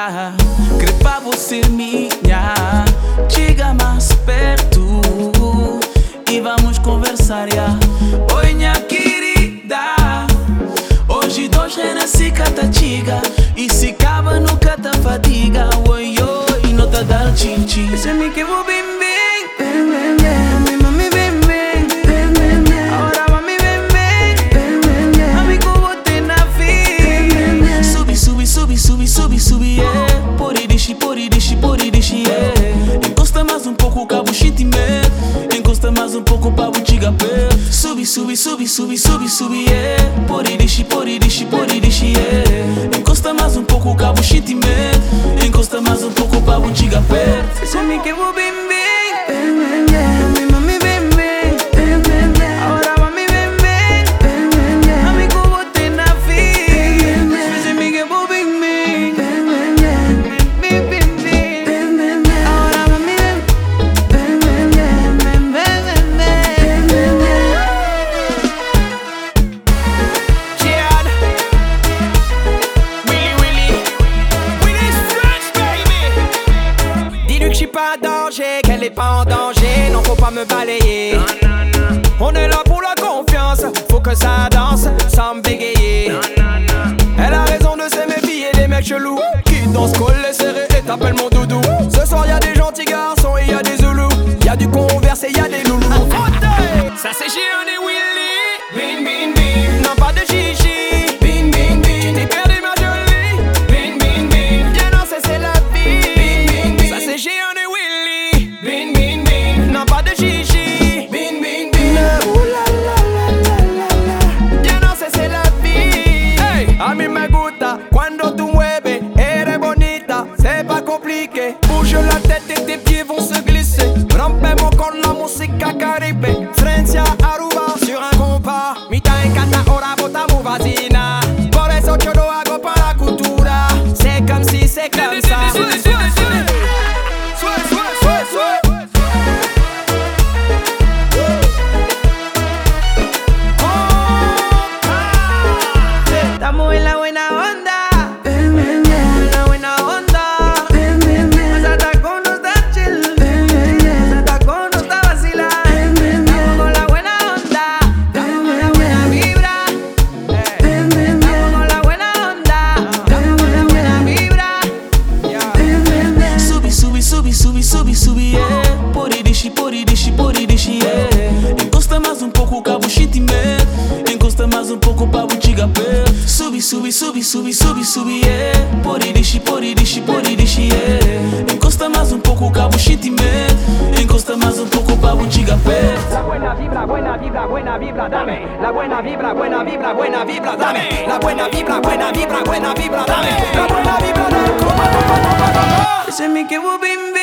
Crepa você minha. Chega mais perto e vamos conversar, yeah. Oi, minha querida. Hoje dois renasci cata chiga. E se acaba nunca tá fadiga. Oi, oi, não tá dando chin-chin. Se me que vou bem, bem, bem, bem, bem. Mami, bem, bem, bem, bem, bem. Agora mami, bem, bem, bem, bem, bem. Amigo, vou ter na vida. Subi, subi, subi, subi, subi, subi, yeah. Poridishi, poridishi, poridishi, yeah. Encosta mais um pouco, cabo sentimento. Encosta mais um pouco, pra botiga pé. Subi, subi, subi, subi, subi, subi, yeah. Poridishi, poridishi, poridishi, yeah. Encosta mais um pouco, cabo sentimento. Encosta mais um pouco, pra botiga pé. Se me que vou bem, bem, bem, bem, bem. Mami, bem, bem, bem, bem, bem. Agora mami, bem, bem, bem, bem, bem. Amigo, vou ter na vida. Se me que vou bem, bem, bem, bem, bem, bem, bem, bem, bem, bem. Agora mami, bem, bem, bem, bem, bem, bem, bem, bem, bem. Chad, Willy Stretch, baby. Dis-lui que j'suis pas en danger, qu'elle est pas en danger. Non, faut pas me balayer. On est là pour la confiance, faut que ça danse sans me bégayer. Elle a raison de se méfier des mecs chelous qui dansent collés serrés et t'appellent mon doudou. Ce soir y'a des gentils garçons et y'a des zoulous. Y'a du converse et y'a des loulous. Ça c'est Gion et Willy. Bin bin bin. Non pas de chichi. Bin bin bin. Tu t'es perdu ma jolie. Bin bin bin. Viens danser c'est la vie. Bin bin bin. Ça c'est Gion et Willy. Bin bin bin. Non pas de chichi. Bin bin bin. Oh la la la la la la. Viens danser c'est la vie. Hey, a mí me gusta cuando tú mueves. Eres bonita, c'est pas compliqué. Bouge la tête et tes pieds vont se glisser. Rompemos con la música caribe. Francia, Aruba, sur un compas. Mi te encanta, ahora votamos vacina. Por eso yo lo hago para cultura. C'est comme si, c'est comme ça. Estamos en la buena onda. La buena onda. Esa taco no está chill. Esa taco no está vacila. Estamos con la buena onda. Estamos con la buena vibra. Estamos con la buena onda. Estamos con la buena vibra. Subi, subi, subi, subi, subi, subi, yeah. Poridishi, poridishi, poridishi, yeah. Encosta mais um pouco, cabo sentimento. Encosta mais um pouco, pra botiga pé. Subi, subi, subi, subi, subi, subi, yeah. Poridishi, poridishi, poridishi, yeah. Encosta mais um pouco, cabo sentimento. Encosta mais um pouco, pra botiga pé. La buena vibra, buena vibra, buena vibra, dame. La buena vibra, buena vibra, buena vibra, dame. La buena vibra, buena vibra, buena vibra, dame. La buena vibra, dame. Se me que vou bem, bem.